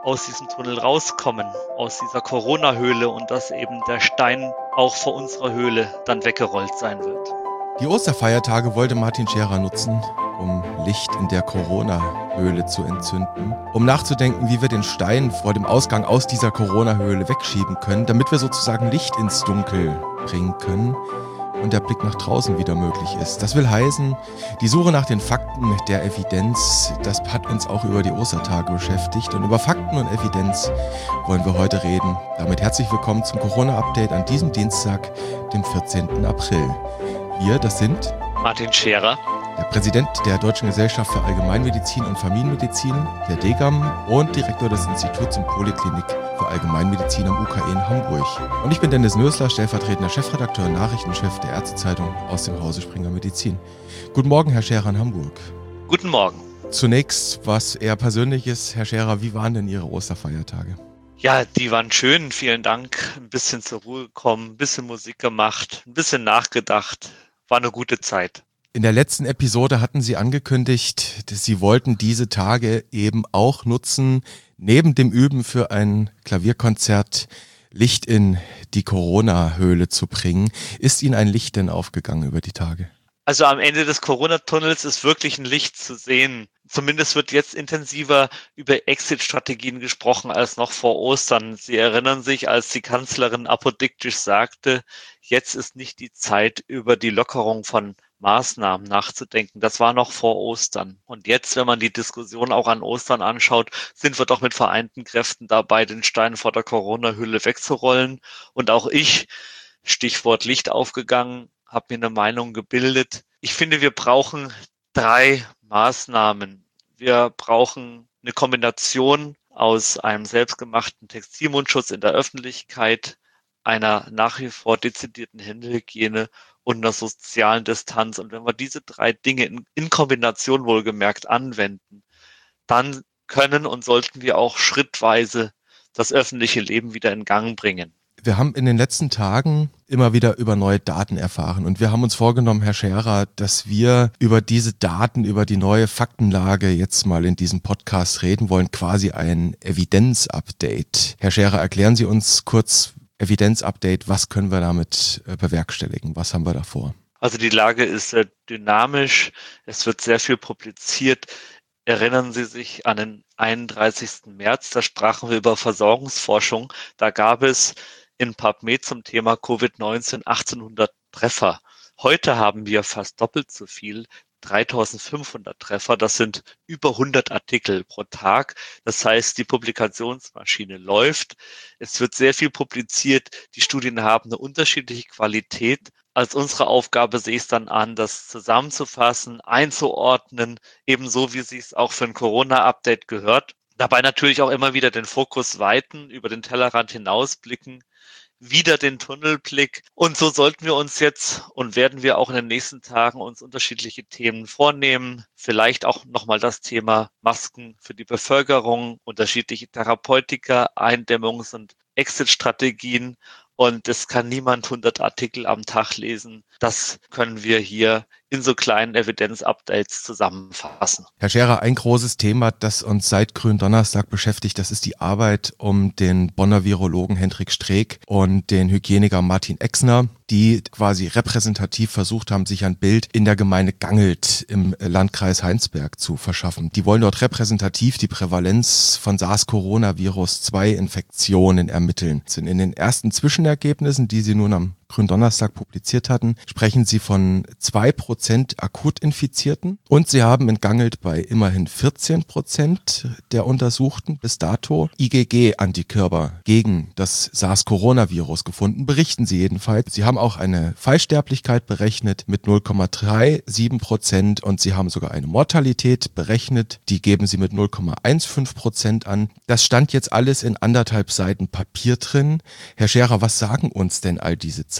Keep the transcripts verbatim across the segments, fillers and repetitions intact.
aus diesem Tunnel rauskommen, aus dieser Corona-Höhle und dass eben der Stein auch vor unserer Höhle dann weggerollt sein wird. Die Osterfeiertage wollte Martin Scherer nutzen, um Licht in der Corona-Höhle zu entzünden, um nachzudenken, wie wir den Stein vor dem Ausgang aus dieser Corona-Höhle wegschieben können, damit wir sozusagen Licht ins Dunkel bringen können und der Blick nach draußen wieder möglich ist. Das will heißen, die Suche nach den Fakten, der Evidenz, das hat uns auch über die Ostertage beschäftigt. Und über Fakten und Evidenz wollen wir heute reden. Damit herzlich willkommen zum Corona-Update an diesem Dienstag, dem vierzehnten April. Wir, das sind Martin Scherer, der Präsident der Deutschen Gesellschaft für Allgemeinmedizin und Familienmedizin, der D G A M, und Direktor des Instituts und Poliklinik für Allgemeinmedizin am U K E in Hamburg. Und ich bin Dennis Nösler, stellvertretender Chefredakteur und Nachrichtenchef der Ärztezeitung aus dem Hause Springer Medizin. Guten Morgen, Herr Scherer in Hamburg. Guten Morgen. Zunächst was eher Persönliches. Herr Scherer, wie waren denn Ihre Osterfeiertage? Ja, die waren schön, vielen Dank. Ein bisschen zur Ruhe gekommen, ein bisschen Musik gemacht, ein bisschen nachgedacht. War eine gute Zeit. In der letzten Episode hatten Sie angekündigt, dass Sie wollten diese Tage eben auch nutzen, neben dem Üben für ein Klavierkonzert Licht in die Corona-Höhle zu bringen. Ist Ihnen ein Licht denn aufgegangen über die Tage? Also am Ende des Corona-Tunnels ist wirklich ein Licht zu sehen. Zumindest wird jetzt intensiver über Exit-Strategien gesprochen als noch vor Ostern. Sie erinnern sich, als die Kanzlerin apodiktisch sagte, jetzt ist nicht die Zeit, über die Lockerung von Maßnahmen nachzudenken. Das war noch vor Ostern. Und jetzt, wenn man die Diskussion auch an Ostern anschaut, sind wir doch mit vereinten Kräften dabei, den Stein vor der Corona-Hülle wegzurollen. Und auch ich, Stichwort Licht aufgegangen, habe mir eine Meinung gebildet. Ich finde, wir brauchen drei Maßnahmen. Wir brauchen eine Kombination aus einem selbstgemachten Textilmundschutz in der Öffentlichkeit, einer nach wie vor dezidierten Händehygiene und einer sozialen Distanz. Und wenn wir diese drei Dinge in, in Kombination wohlgemerkt anwenden, dann können und sollten wir auch schrittweise das öffentliche Leben wieder in Gang bringen. Wir haben in den letzten Tagen immer wieder über neue Daten erfahren und wir haben uns vorgenommen, Herr Scherer, dass wir über diese Daten, über die neue Faktenlage jetzt mal in diesem Podcast reden wollen, quasi ein Evidenz-Update. Herr Scherer, erklären Sie uns kurz Evidenz-Update, was können wir damit bewerkstelligen, was haben wir da vor? Also die Lage ist sehr dynamisch, es wird sehr viel publiziert. Erinnern Sie sich an den einunddreißigsten März, da sprachen wir über Versorgungsforschung, da gab es in PubMed zum Thema Covid neunzehn achtzehnhundert Treffer. Heute haben wir fast doppelt so viel, dreitausendfünfhundert Treffer. Das sind über hundert Artikel pro Tag. Das heißt, die Publikationsmaschine läuft. Es wird sehr viel publiziert. Die Studien haben eine unterschiedliche Qualität. Als unsere Aufgabe sehe ich es dann an, das zusammenzufassen, einzuordnen, ebenso wie es sich auch für ein Corona-Update gehört. Dabei natürlich auch immer wieder den Fokus weiten, über den Tellerrand hinausblicken, wieder den Tunnelblick. Und so sollten wir uns jetzt und werden wir auch in den nächsten Tagen uns unterschiedliche Themen vornehmen. Vielleicht auch nochmal das Thema Masken für die Bevölkerung, unterschiedliche Therapeutika, Eindämmungs- und Exit-Strategien. Und es kann niemand hundert Artikel am Tag lesen. Das können wir hier in so kleinen Evidenz-Updates zusammenfassen. Herr Scherer, ein großes Thema, das uns seit Gründonnerstag beschäftigt, das ist die Arbeit um den Bonner Virologen Hendrik Streeck und den Hygieniker Martin Exner, die quasi repräsentativ versucht haben, sich ein Bild in der Gemeinde Gangelt im Landkreis Heinsberg zu verschaffen. Die wollen dort repräsentativ die Prävalenz von SARS-Coronavirus zwei Infektionen ermitteln. In den ersten Zwischenergebnissen, die sie nun am Gründonnerstag publiziert hatten, sprechen sie von zwei Prozent Akutinfizierten und sie haben in Gangelt bei immerhin vierzehn Prozent der Untersuchten bis dato I G G-Antikörper gegen das SARS-Coronavirus gefunden, berichten sie jedenfalls. Sie haben auch eine Fallsterblichkeit berechnet mit null Komma siebenunddreißig Prozent und sie haben sogar eine Mortalität berechnet, die geben sie mit null Komma fünfzehn Prozent an. Das stand jetzt alles in anderthalb Seiten Papier drin. Herr Scherer, was sagen uns denn all diese Zahlen?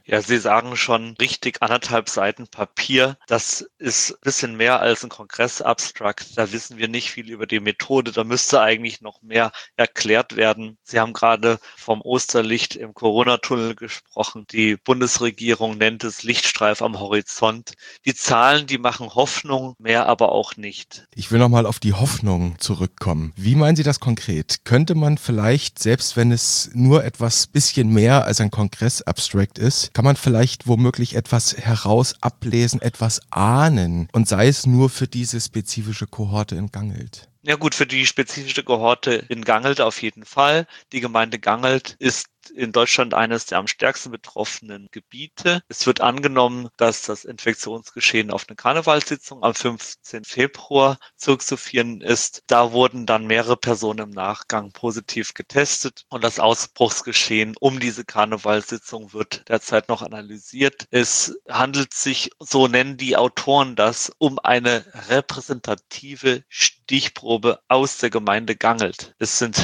Ja, Sie sagen schon richtig, anderthalb Seiten Papier. Das ist ein bisschen mehr als ein Kongressabstrakt. Da wissen wir nicht viel über die Methode. Da müsste eigentlich noch mehr erklärt werden. Sie haben gerade vom Osterlicht im Corona-Tunnel gesprochen. Die Bundesregierung nennt es Lichtstreif am Horizont. Die Zahlen, die machen Hoffnung, mehr aber auch nicht. Ich will nochmal auf die Hoffnung zurückkommen. Wie meinen Sie das konkret? Könnte man vielleicht, selbst wenn es nur etwas bisschen mehr als ein Kongressabstract ist, kann man vielleicht womöglich etwas heraus ablesen, etwas ahnen und sei es nur für diese spezifische Kohorte in Gangelt? Ja gut, für die spezifische Kohorte in Gangelt auf jeden Fall. Die Gemeinde Gangelt ist in Deutschland eines der am stärksten betroffenen Gebiete. Es wird angenommen, dass das Infektionsgeschehen auf eine Karnevalssitzung am fünfzehnten Februar zurückzuführen ist. Da wurden dann mehrere Personen im Nachgang positiv getestet und das Ausbruchsgeschehen um diese Karnevalssitzung wird derzeit noch analysiert. Es handelt sich, so nennen die Autoren das, um eine repräsentative Stichprobe aus der Gemeinde Gangelt. Es sind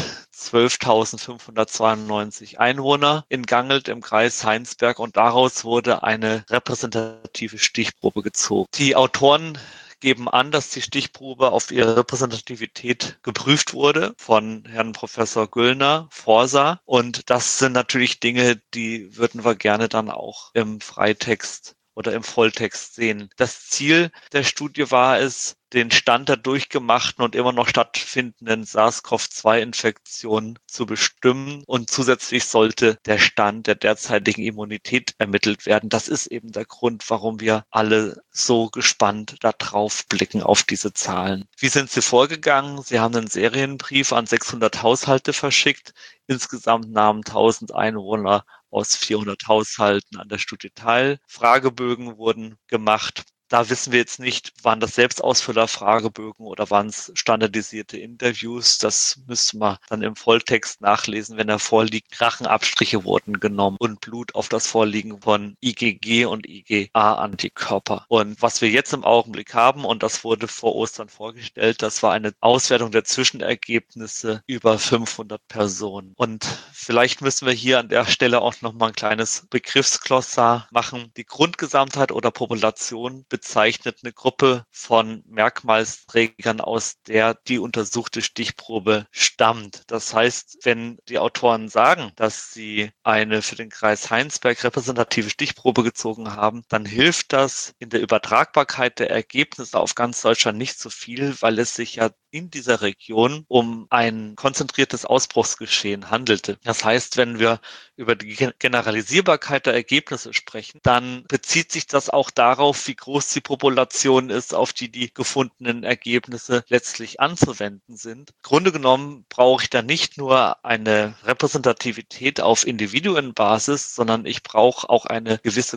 zwölftausendfünfhundertzweiundneunzig Einwohner in Gangelt im Kreis Heinsberg und daraus wurde eine repräsentative Stichprobe gezogen. Die Autoren geben an, dass die Stichprobe auf ihre Repräsentativität geprüft wurde von Herrn Professor Güllner, Forsa. Und das sind natürlich Dinge, die würden wir gerne dann auch im Freitext oder im Volltext sehen. Das Ziel der Studie war es, den Stand der durchgemachten und immer noch stattfindenden SARS-C o V zwei Infektion zu bestimmen und zusätzlich sollte der Stand der derzeitigen Immunität ermittelt werden. Das ist eben der Grund, warum wir alle so gespannt da drauf blicken auf diese Zahlen. Wie sind Sie vorgegangen? Sie haben einen Serienbrief an sechshundert Haushalte verschickt. Insgesamt nahmen tausend Einwohner aus vierhundert Haushalten an der Studie teil. Fragebögen wurden gemacht. Da wissen wir jetzt nicht, waren das Selbstausfüller-Fragebögen oder waren es standardisierte Interviews. Das müsste man dann im Volltext nachlesen, wenn er vorliegt. Rachenabstriche wurden genommen und Blut auf das Vorliegen von I G G und I G A-Antikörper. Und was wir jetzt im Augenblick haben, und das wurde vor Ostern vorgestellt, das war eine Auswertung der Zwischenergebnisse über fünfhundert Personen. Und vielleicht müssen wir hier an der Stelle auch nochmal ein kleines Begriffsklossar machen. Die Grundgesamtheit oder Population bezeichnet eine Gruppe von Merkmalsträgern, aus der die untersuchte Stichprobe stammt. Das heißt, wenn die Autoren sagen, dass sie eine für den Kreis Heinsberg repräsentative Stichprobe gezogen haben, dann hilft das in der Übertragbarkeit der Ergebnisse auf ganz Deutschland nicht so viel, weil es sich ja in dieser Region um ein konzentriertes Ausbruchsgeschehen handelte. Das heißt, wenn wir über die Generalisierbarkeit der Ergebnisse sprechen, dann bezieht sich das auch darauf, wie groß die Population ist, auf die die gefundenen Ergebnisse letztlich anzuwenden sind. Im Grunde genommen brauche ich da nicht nur eine Repräsentativität auf Individuenbasis, sondern ich brauche auch eine gewisse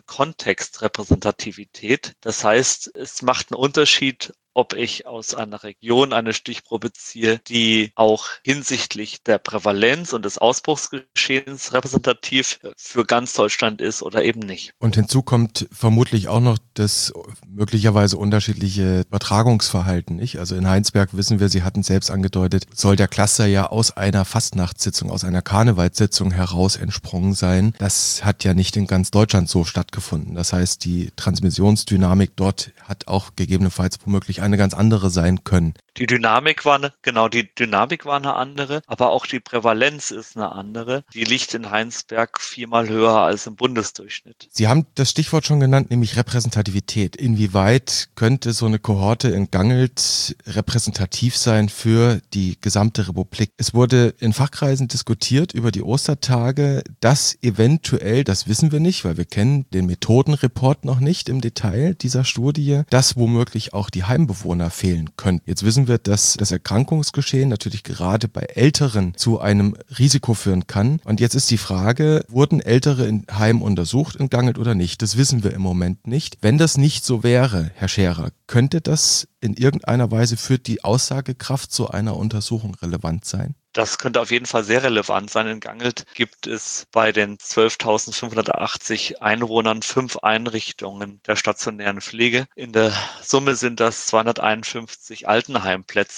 Kontextrepräsentativität. Das heißt, es macht einen Unterschied, ob ich aus einer Region eine Stichprobe ziehe, die auch hinsichtlich der Prävalenz und des Ausbruchsgeschehens repräsentativ für ganz Deutschland ist oder eben nicht. Und hinzu kommt vermutlich auch noch das möglicherweise unterschiedliche Übertragungsverhalten, nicht? Also in Heinsberg wissen wir, Sie hatten selbst angedeutet, soll der Cluster ja aus einer Fastnachtssitzung, aus einer Karnevalssitzung heraus entsprungen sein. Das hat ja nicht in ganz Deutschland so stattgefunden. Das heißt, die Transmissionsdynamik dort hat auch gegebenenfalls womöglich eine ganz andere sein können. Die Dynamik war eine, genau, die Dynamik war eine andere, aber auch die Prävalenz ist eine andere. Die liegt in Heinsberg viermal höher als im Bundesdurchschnitt. Sie haben das Stichwort schon genannt, nämlich Repräsentativität. Inwieweit könnte so eine Kohorte in Gangelt repräsentativ sein für die gesamte Republik? Es wurde in Fachkreisen diskutiert über die Ostertage, dass eventuell, das wissen wir nicht, weil wir kennen den Methodenreport noch nicht im Detail dieser Studie, dass womöglich auch die Heimbewohner fehlen könnten. Jetzt wissen wir, dass das Erkrankungsgeschehen natürlich gerade bei Älteren zu einem Risiko führen kann. Und jetzt ist die Frage, wurden Ältere in Heim untersucht in Gangelt oder nicht? Das wissen wir im Moment nicht. Wenn das nicht so wäre, Herr Scherer, könnte das in irgendeiner Weise für die Aussagekraft so einer Untersuchung relevant sein? Das könnte auf jeden Fall sehr relevant sein. In Gangelt gibt es bei den zwölftausendfünfhundertachtzig Einwohnern fünf Einrichtungen der stationären Pflege. In der Summe sind das zweihunderteinundfünfzig Altenheimplätze.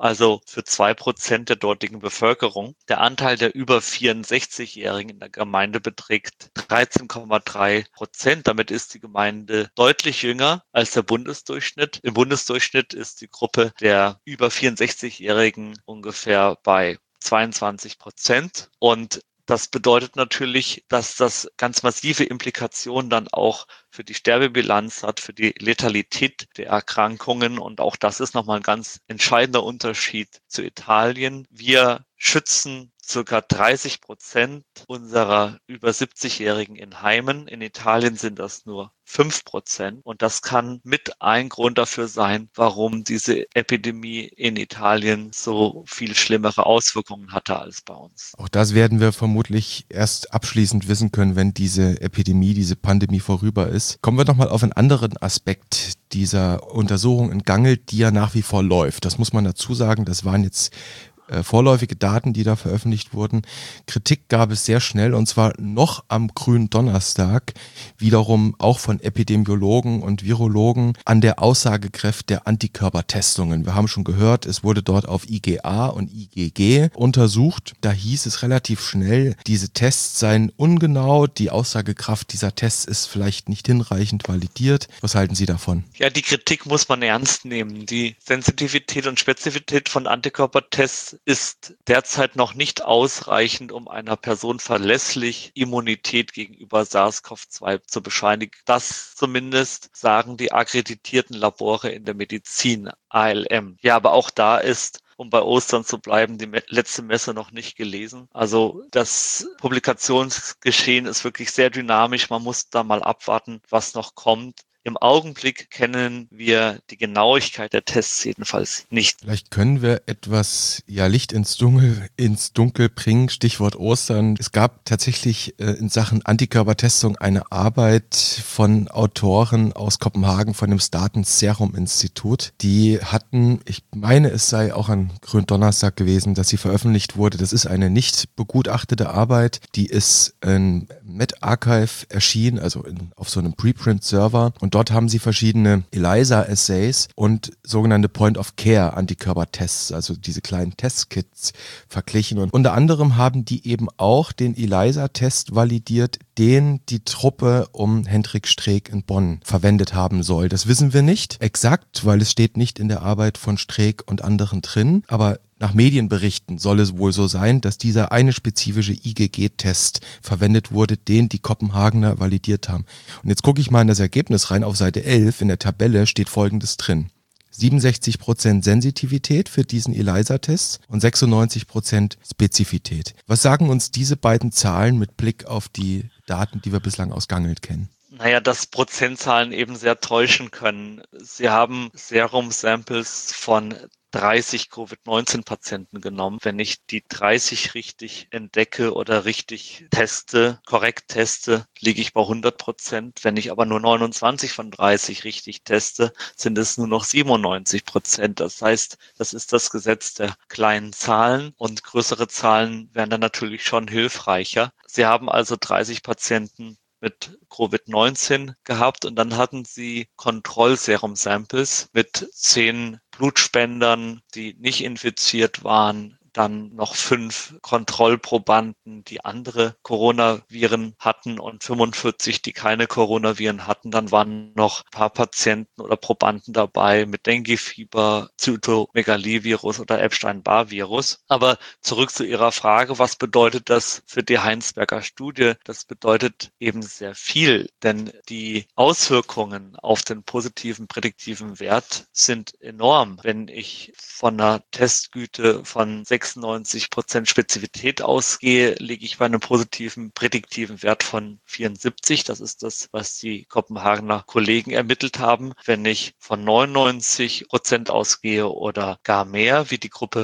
also für zwei Prozent der dortigen Bevölkerung. Der Anteil der über vierundsechzigjährigen in der Gemeinde beträgt dreizehn Komma drei Prozent. Damit ist die Gemeinde deutlich jünger als der Bundesdurchschnitt. Im Bundesdurchschnitt ist die Gruppe der über vierundsechzigjährigen ungefähr bei zweiundzwanzig Prozent. Und das bedeutet natürlich, dass das ganz massive Implikationen dann auch für die Sterbebilanz hat, für die Letalität der Erkrankungen. Und auch das ist nochmal ein ganz entscheidender Unterschied zu Italien. Wir schützen circa dreißig Prozent unserer über siebzigjährigen in Heimen. In Italien sind das nur fünf Prozent. Und das kann mit ein Grund dafür sein, warum diese Epidemie in Italien so viel schlimmere Auswirkungen hatte als bei uns. Auch das werden wir vermutlich erst abschließend wissen können, wenn diese Epidemie, diese Pandemie vorüber ist. Kommen wir nochmal auf einen anderen Aspekt dieser Untersuchung in Gangelt, die ja nach wie vor läuft. Das muss man dazu sagen, das waren jetzt vorläufige Daten, die da veröffentlicht wurden. Kritik gab es sehr schnell, und zwar noch am grünen Donnerstag, wiederum auch von Epidemiologen und Virologen an der Aussagekraft der Antikörpertestungen. Wir haben schon gehört, es wurde dort auf I G A und I G G untersucht. Da hieß es relativ schnell, diese Tests seien ungenau, die Aussagekraft dieser Tests ist vielleicht nicht hinreichend validiert. Was halten Sie davon? Ja, die Kritik muss man ernst nehmen. Die Sensitivität und Spezifität von Antikörpertests ist derzeit noch nicht ausreichend, um einer Person verlässlich Immunität gegenüber SARS-C o V zwei zu bescheinigen. Das zumindest sagen die akkreditierten Labore in der Medizin, A L M. Ja, aber auch da ist, um bei Ostern zu bleiben, die letzte Messe noch nicht gelesen. Also das Publikationsgeschehen ist wirklich sehr dynamisch. Man muss da mal abwarten, was noch kommt. Im Augenblick kennen wir die Genauigkeit der Tests jedenfalls nicht. Vielleicht können wir etwas ja, Licht ins Dunkel, ins Dunkel bringen, Stichwort Ostern. Es gab tatsächlich äh, in Sachen Antikörpertestung eine Arbeit von Autoren aus Kopenhagen von dem Statens Serum Institut. Die hatten, ich meine, es sei auch an Gründonnerstag gewesen, dass sie veröffentlicht wurde. Das ist eine nicht begutachtete Arbeit, die ist in medRxiv erschienen, also in, auf so einem Preprint-Server. Und dort haben sie verschiedene ELISA-Assays und sogenannte Point-of-Care-Antikörpertests, also diese kleinen Testkits, verglichen. Und unter anderem haben die eben auch den ELISA-Test validiert, den die Truppe um Hendrik Streeck in Bonn verwendet haben soll. Das wissen wir nicht exakt, weil es steht nicht in der Arbeit von Streeck und anderen drin, aber nach Medienberichten soll es wohl so sein, dass dieser eine spezifische I G G-Test verwendet wurde, den die Kopenhagener validiert haben. Und jetzt gucke ich mal in das Ergebnis rein. Auf Seite elf in der Tabelle steht Folgendes drin. siebenundsechzig Prozent Sensitivität für diesen ELISA-Test und sechsundneunzig Prozent Spezifität. Was sagen uns diese beiden Zahlen mit Blick auf die Daten, die wir bislang aus Gangelt kennen? Naja, dass Prozentzahlen eben sehr täuschen können. Sie haben Serum-Samples von dreißig Covid neunzehn Patienten genommen. Wenn ich die dreißig richtig entdecke oder richtig teste, korrekt teste, liege ich bei hundert Prozent. Wenn ich aber nur neunundzwanzig von dreißig richtig teste, sind es nur noch siebenundneunzig Prozent. Das heißt, das ist das Gesetz der kleinen Zahlen und größere Zahlen wären dann natürlich schon hilfreicher. Sie haben also dreißig Patienten mit Covid neunzehn gehabt und dann hatten sie Kontrollserum-Samples mit zehn Blutspendern, die nicht infiziert waren, dann noch fünf Kontrollprobanden, die andere Coronaviren hatten und fünfundvierzig, die keine Coronaviren hatten. Dann waren noch ein paar Patienten oder Probanden dabei mit Dengue-Fieber, Zytomegalivirus oder Epstein-Barr-Virus. Aber zurück zu Ihrer Frage, was bedeutet das für die Heinsberger Studie? Das bedeutet eben sehr viel, denn die Auswirkungen auf den positiven prädiktiven Wert sind enorm. Wenn ich von einer Testgüte von sechsundneunzig Prozent Spezifität ausgehe, liege ich bei einem positiven prädiktiven Wert von vierundsiebzig. Das ist das, was die Kopenhagener Kollegen ermittelt haben. Wenn ich von neunundneunzig Prozent ausgehe oder gar mehr, wie die Gruppe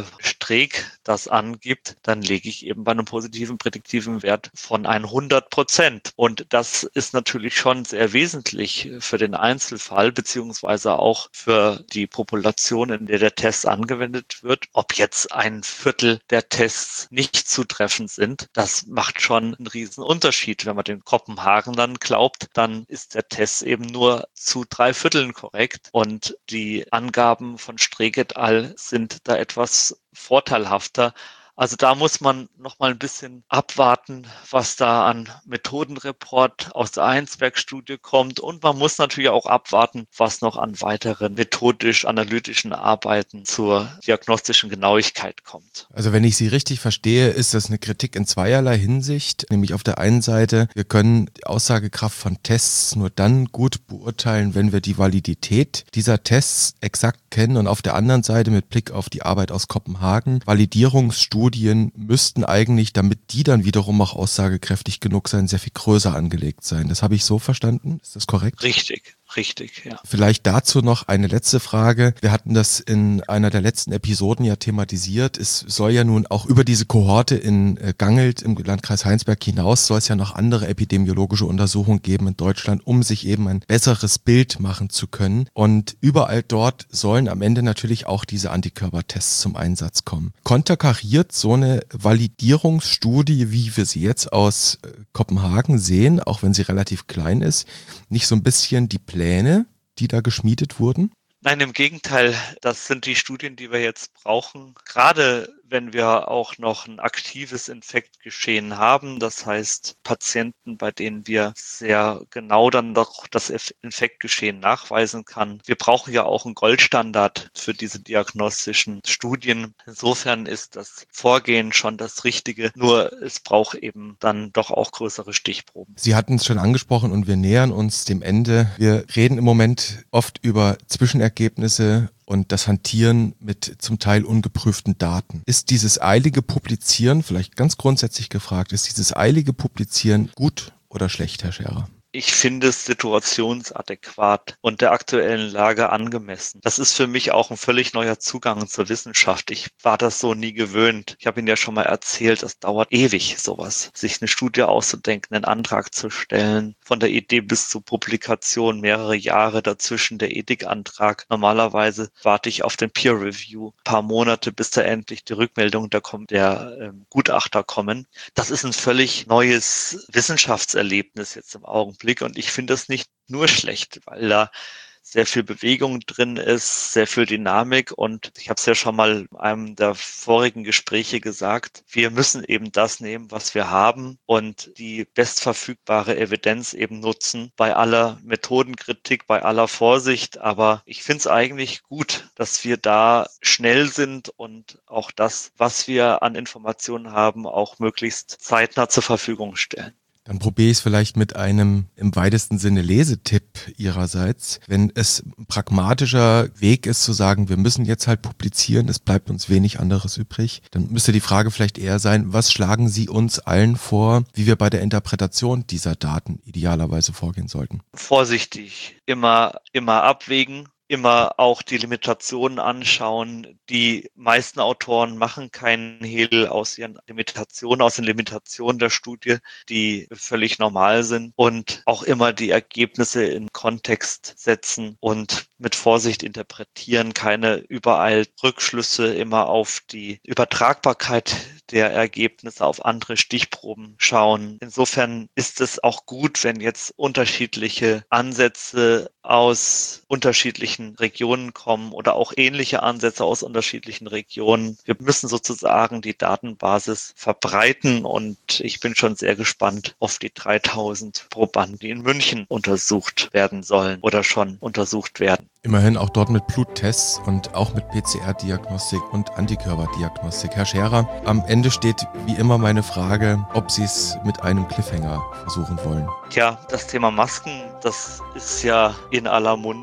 Streeck das angibt, dann liege ich eben bei einem positiven prädiktiven Wert von hundert Prozent. Und das ist natürlich schon sehr wesentlich für den Einzelfall, beziehungsweise auch für die Population, in der der Test angewendet wird. Ob jetzt ein Viertel der Tests nicht zutreffend sind, das macht schon einen riesen Unterschied. Wenn man den Kopenhagen dann glaubt, dann ist der Test eben nur zu drei Vierteln korrekt. Und die Angaben von Streeck et al. Sind da etwas vorteilhafter. Also da muss man noch mal ein bisschen abwarten, was da an Methodenreport aus der Heinsberg-Studie kommt. Und man muss natürlich auch abwarten, was noch an weiteren methodisch-analytischen Arbeiten zur diagnostischen Genauigkeit kommt. Also wenn ich Sie richtig verstehe, ist das eine Kritik in zweierlei Hinsicht. Nämlich auf der einen Seite, wir können die Aussagekraft von Tests nur dann gut beurteilen, wenn wir die Validität dieser Tests exakt kennen. Und auf der anderen Seite mit Blick auf die Arbeit aus Kopenhagen, Validierungsstudien Studien müssten eigentlich, damit die dann wiederum auch aussagekräftig genug sein, sehr viel größer angelegt sein. Das habe ich so verstanden. Ist das korrekt? Richtig. Richtig, ja. Vielleicht dazu noch eine letzte Frage. Wir hatten das in einer der letzten Episoden ja thematisiert. Es soll ja nun auch über diese Kohorte in Gangelt im Landkreis Heinsberg hinaus, soll es ja noch andere epidemiologische Untersuchungen geben in Deutschland, um sich eben ein besseres Bild machen zu können. Und überall dort sollen am Ende natürlich auch diese Antikörpertests zum Einsatz kommen. Konterkariert so eine Validierungsstudie, wie wir sie jetzt aus Kopenhagen sehen, auch wenn sie relativ klein ist, nicht so ein bisschen die Pläne, die da geschmiedet wurden? Nein, im Gegenteil, das sind die Studien, die wir jetzt brauchen. Gerade wenn wir auch noch ein aktives Infektgeschehen haben, das heißt Patienten, bei denen wir sehr genau dann doch das Infektgeschehen nachweisen kann. Wir brauchen ja auch einen Goldstandard für diese diagnostischen Studien. Insofern ist das Vorgehen schon das Richtige, nur es braucht eben dann doch auch größere Stichproben. Sie hatten es schon angesprochen und wir nähern uns dem Ende. Wir reden im Moment oft über Zwischenergebnisse und das Hantieren mit zum Teil ungeprüften Daten. Ist dieses eilige Publizieren, vielleicht ganz grundsätzlich gefragt, ist dieses eilige Publizieren gut oder schlecht, Herr Scherer? Ich finde es situationsadäquat und der aktuellen Lage angemessen. Das ist für mich auch ein völlig neuer Zugang zur Wissenschaft. Ich war das so nie gewöhnt. Ich habe Ihnen ja schon mal erzählt, es dauert ewig, sowas. Sich eine Studie auszudenken, einen Antrag zu stellen, von der Idee bis zur Publikation mehrere Jahre dazwischen, der Ethikantrag. Normalerweise warte ich auf den Peer Review, ein paar Monate, bis da endlich die Rückmeldung der, der ähm, Gutachter kommen. Das ist ein völlig neues Wissenschaftserlebnis jetzt im Augenblick. Und ich finde das nicht nur schlecht, weil da sehr viel Bewegung drin ist, sehr viel Dynamik. Und ich habe es ja schon mal in einem der vorigen Gespräche gesagt, wir müssen eben das nehmen, was wir haben und die bestverfügbare Evidenz eben nutzen, bei aller Methodenkritik, bei aller Vorsicht. Aber ich finde es eigentlich gut, dass wir da schnell sind und auch das, was wir an Informationen haben, auch möglichst zeitnah zur Verfügung stellen. Dann probiere ich es vielleicht mit einem im weitesten Sinne Lesetipp Ihrerseits. Wenn es ein pragmatischer Weg ist zu sagen, wir müssen jetzt halt publizieren, es bleibt uns wenig anderes übrig, dann müsste die Frage vielleicht eher sein, was schlagen Sie uns allen vor, wie wir bei der Interpretation dieser Daten idealerweise vorgehen sollten? Vorsichtig, immer, immer abwägen. Immer auch die Limitationen anschauen. Die meisten Autoren machen keinen Hehl aus ihren Limitationen, aus den Limitationen der Studie, die völlig normal sind, und auch immer die Ergebnisse in Kontext setzen und mit Vorsicht interpretieren, keine überall Rückschlüsse, immer auf die Übertragbarkeit der Ergebnisse auf andere Stichproben schauen. Insofern ist es auch gut, wenn jetzt unterschiedliche Ansätze aus unterschiedlichen Regionen kommen oder auch ähnliche Ansätze aus unterschiedlichen Regionen. Wir müssen sozusagen die Datenbasis verbreiten und ich bin schon sehr gespannt auf die dreitausend Probanden, die in München untersucht werden sollen oder schon untersucht werden. Immerhin auch dort mit Bluttests und auch mit P C R-Diagnostik und Antikörperdiagnostik. Herr Scherer, am Ende steht wie immer meine Frage, ob Sie es mit einem Cliffhanger versuchen wollen. Tja, das Thema Masken, das ist ja in aller Munde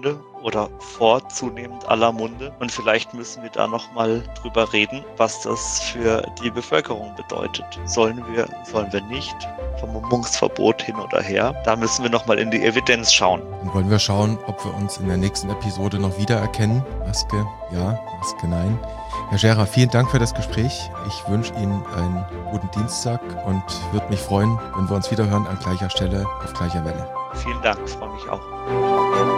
oder vor zunehmend aller Munde. Und vielleicht müssen wir da nochmal drüber reden, was das für die Bevölkerung bedeutet. Sollen wir, sollen wir nicht? Vermummungsverbot hin oder her. Da müssen wir nochmal in die Evidenz schauen. Dann wollen wir schauen, ob wir uns in der nächsten Episode noch wiedererkennen. Maske ja, Maske nein. Herr Scherer, vielen Dank für das Gespräch. Ich wünsche Ihnen einen guten Dienstag und würde mich freuen, wenn wir uns wieder hören an gleicher Stelle auf gleicher Welle. Vielen Dank, freue mich auch.